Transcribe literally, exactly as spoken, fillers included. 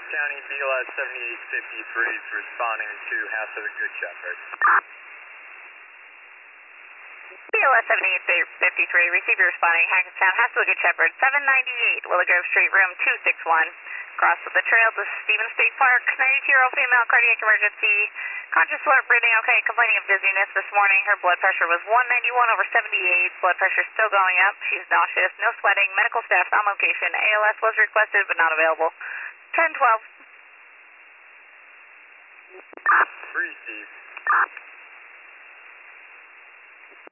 County, B L S seventy-eight fifty-three is responding to House of the Good Shepherd. B L S seventy-eight fifty-three, receiver responding, Hackettstown, House of the Good Shepherd, seven ninety-eight, Willow Grove Street, room two six one. Cross the trail to Stevens State Park, ninety-two-year-old female, cardiac emergency, conscious, slow, breathing okay, complaining of dizziness this morning. Her blood pressure was one ninety-one over seventy-eight, blood pressure still going up. She's nauseous, no sweating, medical staff on location. A L S was requested but not available. ten twelve. Receive.